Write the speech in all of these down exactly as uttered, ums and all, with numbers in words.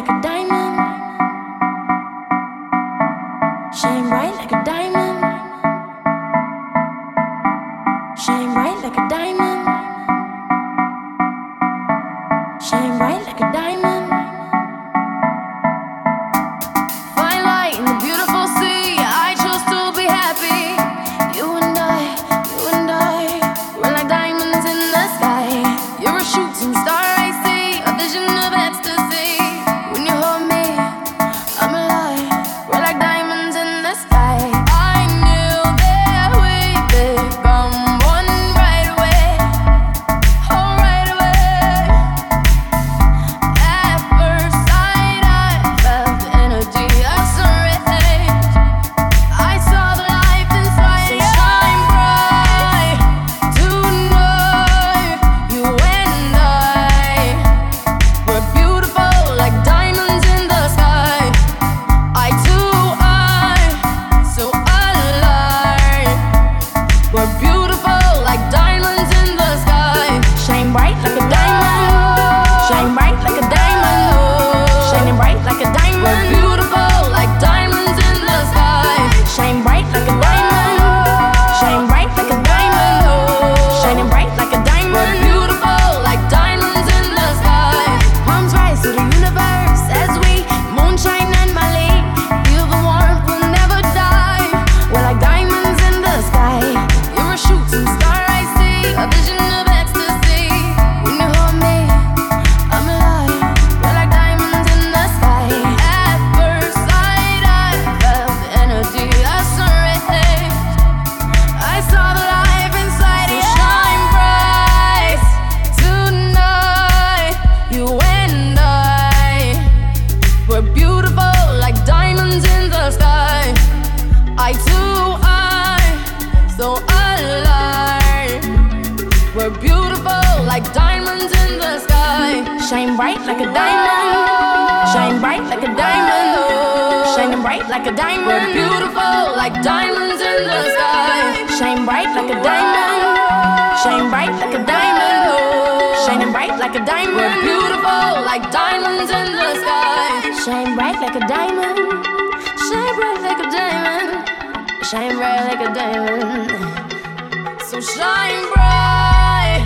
like a diamond. Shine bright like a diamond. Shine bright like a diamond. Shine bright like a diamond. Fine light in the beautiful sea. I chose to be happy. You and I, you and I, we're like diamonds in the sky. You're a shooting star, I see, a vision of ecstasy. When you hold me, I'm alive. We're like diamonds in the sky. I knew that we'd become one right away. Oh, right away. At first sight, I felt the energy of sun rays. I saw the life inside you. Shine bright tonight. You and I, we're beautiful like diamonds in the sky. I too, I, so alive. We're beautiful like diamonds in the sky. Shine bright like a diamond. Shine bright like a diamond. Shining bright like a diamond. We're beautiful like diamonds in the sky. Shine bright like a diamond. Shine bright like a diamond. Shining bright like a diamond. We're beautiful like diamonds in the sky. Palms rise to the universe as we moonshine and Mali. Feel the warmth, we'll never die. We're like diamonds in the sky. You're a shooting star, I see, a vision of ecstasy. When you hold me, I'm alive. We're like diamonds in the sky. At first sight, I felt the energy of sun rays. I saw the life inside you. Shine bright tonight. You and I, we're beautiful like diamonds in the sky. I too, I, so alive. We're beautiful like diamonds in the sky. Shine bright like a diamond. Shine bright like a diamond. Shining bright like a diamond. We're beautiful like diamonds in the sky. Shine bright like a diamond. Shine bright like a diamond. Shining bright like a diamond. We're beautiful like diamonds in the sky. Shine bright like a diamond. Shine bright like a diamond. Shine bright like a diamond. So shine bright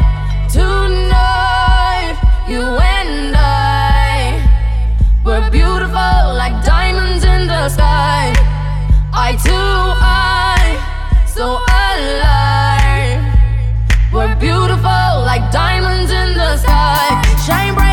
tonight. You and I, we're beautiful like diamonds in the sky. I too, I, so alive. We're beautiful like diamonds in the sky. Shine bright.